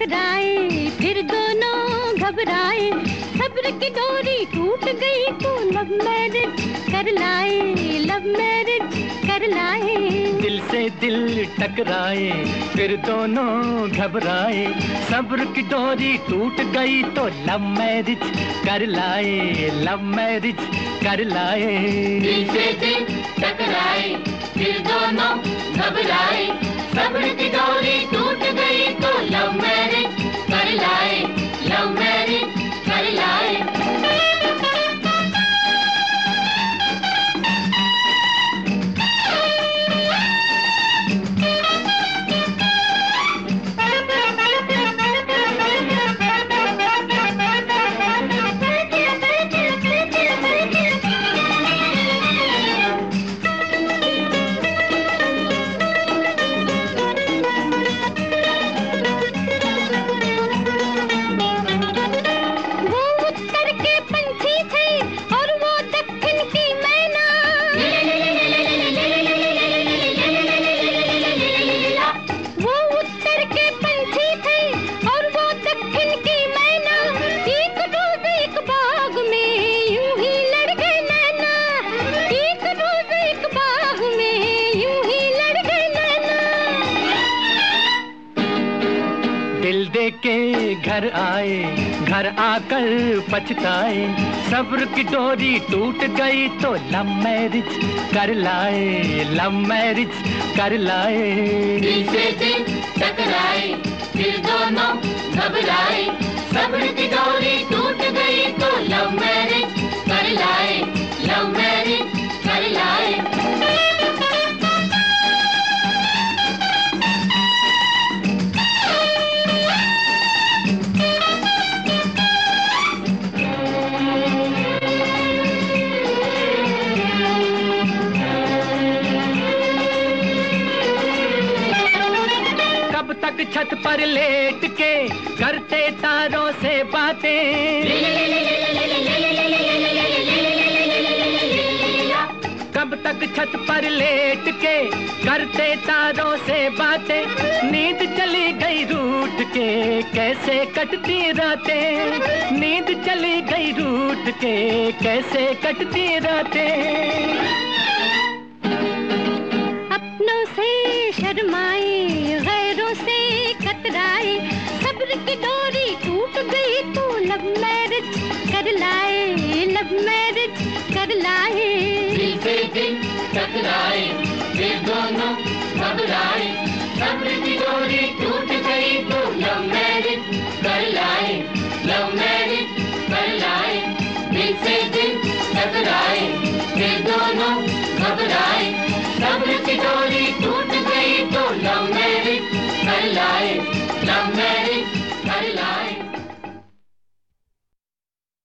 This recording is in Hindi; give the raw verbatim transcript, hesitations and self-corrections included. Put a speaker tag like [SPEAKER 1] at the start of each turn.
[SPEAKER 1] टकराए फिर दोनों घबराए, सब्र की डोरी टूट गई तो लव मैरिज कर लाए, लव मैरिज कर लाए।
[SPEAKER 2] दिल से दिल टकराए फिर दोनों घबराए, सब्र की डोरी टूट गई तो लव मैरिज कर लाए, लव मैरिज कर लाए।
[SPEAKER 3] दिल से दिल टकराए फिर दोनों घबराए, सब्र की डोरी टूट गई तो लव मैरिज कर लाए, लव मैरिज कर लाए।
[SPEAKER 2] दिल दे के घर आए घर आकर पछताए, सब्र की डोरी टूट गई तो लव मैरिज कर लाए, लव मैरिज कर लाए।
[SPEAKER 3] दिल से दिल टकराए फिर दोनों घबराए, सब्र की डोरी टूट गई तो लव मैरिज कर लाए, लव मैरिज कर लाए।
[SPEAKER 2] कब तक छत पर लेट के करते तारों से बातें, कब तक छत पर लेट के करते तारों से बातें, नींद चली गई रूठ के कैसे कटती रातें, नींद चली गई रूठ के कैसे कटती रातें।
[SPEAKER 1] अपनों से शर्माए गैरों से कतराए, सब्र की डोरी टूट गई तो लव मैरिज कर लाए, लव मैरिज कर लाए।
[SPEAKER 3] दिल से दिल टकराए फिर दोनों घबराए, सब्र की डोरी टूट गई तो लव मैरिज कर लाए, लव मैरिज कर लाए। दिल से दिल टकराए फिर दोनों घबराए, सब्र की डोरी टूट गई तो लव मैरिज कर लाए, लव मैरिज